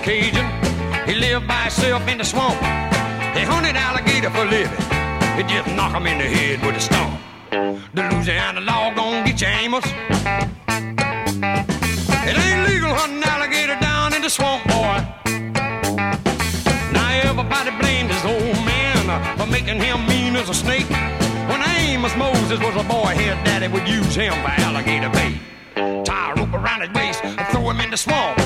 Cajun. He lived by himself in the swamp. He hunted alligator for a living. He just knock him in the head with a stump. The Louisiana law gon' get you, Amos. It ain't legal hunting alligator down in the swamp, boy. Now everybody blamed his old man for making him mean as a snake. When Amos Moses was a boy, his daddy would use him for alligator bait. Tie a rope around his waist and throw him in the swamp.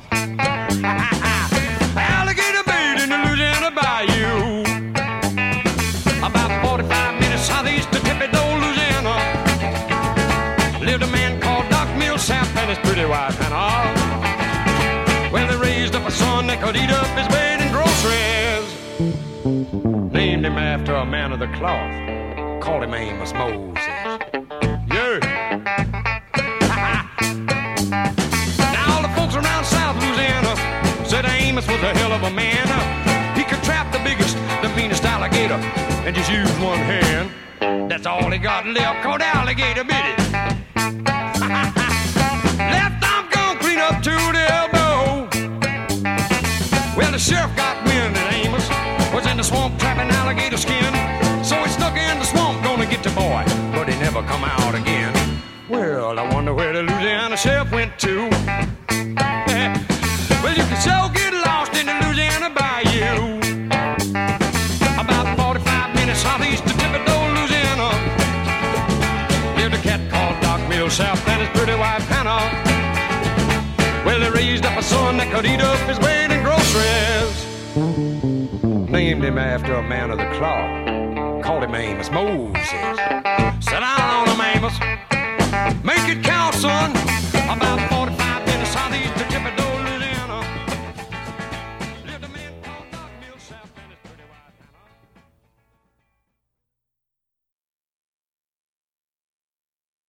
Alligator bait in the Louisiana bayou. About 45 minutes southeast of Thibodaux, Louisiana, lived a man called Doc Millsap and his pretty wife Hannah. Well, they raised up a son that could eat up his bait and groceries. Named him after a man of the cloth. Called him Amos Moses. Yeah. Now all the folks around South Louisiana said Amos was a hell of a man. He could trap the biggest, the meanest alligator and just use one hand. That's all he got left, called alligator bit it. Left arm gone clean up to the elbow. Well, the sheriff got wind that Amos was in the swamp trapping alligator skin. So he snuck in the swamp, gonna get the boy, but he never come out again. Well, I wonder where the Louisiana sheriff went to. Well, you can so get lost in the Louisiana bayou. About 45 minutes southeast of Thibodaux, Louisiana, lived a cat called Doc Millsap and his pretty wife Hannah. Well, they raised up a son that could eat up his weight in groceries. Named him after a man of the cloth. Called him Amos Moses. Sit down on him, Amos. Make it count, son. About